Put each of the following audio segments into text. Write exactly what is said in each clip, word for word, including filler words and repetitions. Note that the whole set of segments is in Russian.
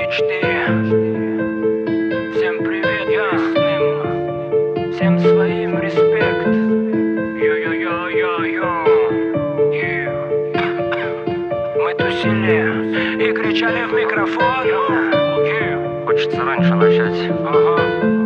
четыре. Всем привет, ясным, всем своим респект. Йо-йо-йо-йо-йо. Мы тусили и кричали в микрофон. Хочется раньше начать. Ага.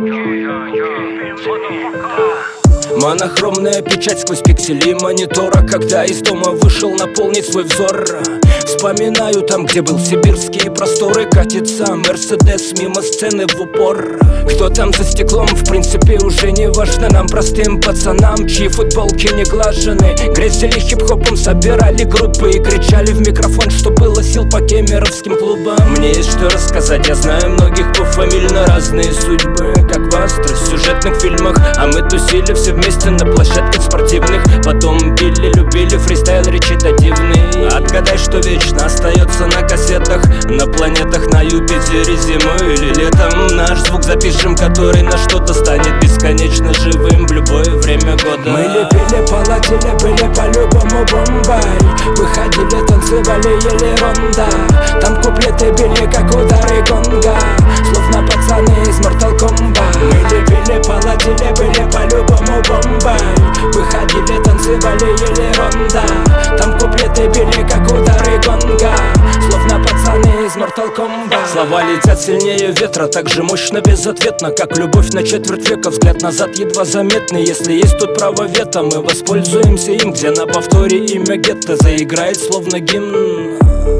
Монохромная печать сквозь пиксели монитора, когда из дома вышел наполнить свой взор. Вспоминаю там, где был сибирские просторы. Катится Мерседес мимо сцены в упор. Кто там за стеклом, в принципе уже не важно нам, простым пацанам, чьи футболки не глажены. Грезили хип-хопом, собирали группы и кричали в микрофон, что было сил по кемеровским клубам. Мне есть что рассказать, я знаю многих пофамильно, разные судьбы, как в остросюжетных фильмах. А мы тусили все вместе на площадках спортивных. Потом пили, любили фристайл речитативный. Отгадай, что вечно остается на кассетах, на планетах, на Юпитере зимой или летом. Наш звук запишем, который на что-то станет бесконечно живым в любое время года. Мы лепили, полотили, были по-любому бомбой. Выходили, танцевали, ели ронда. Там куплеты били, как удары гонга, словно пацаны из Mortal Kombat. Мы лепили, полотили, были по-любому бомбой. Выходили, танцевали, ели ронда. Там куплеты били, как удары гонга, словно пацаны из Mortal Kombat. Слова летят сильнее ветра, так же мощно, безответно, как любовь на четверть века. Взгляд назад едва заметный, если есть тут право вето, мы воспользуемся им, где на повторе имя гетто заиграет словно гимн.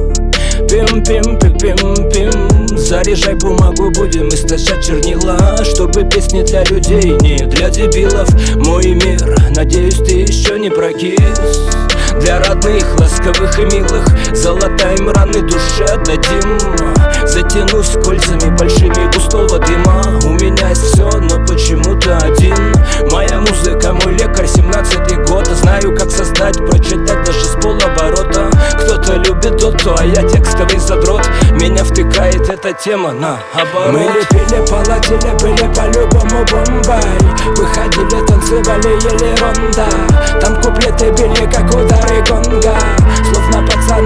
Пим-пим-пим-пим-пим. Заряжай бумагу, будем истощать чернила, чтобы песни для людей, не для дебилов. Мой мир, надеюсь, ты еще не прокис. Для родных, ласковых и милых золотаем раны душе отдадим. Затянусь кольцами большими густого дыма. У меня есть все, но почему-то один. Моя музыка, мой лекарь, семнадцатый год. Знаю, как создать, прочитать даже с полоборота. Кто-то любит доту, а я текстовый задрот. Меня втыкает эта тема наоборот. Мы лепили, полотили, были по-любому бомбой. Выходили, танцевали, ели ронда. Там куплеты били, как удары гонга, словно пацаны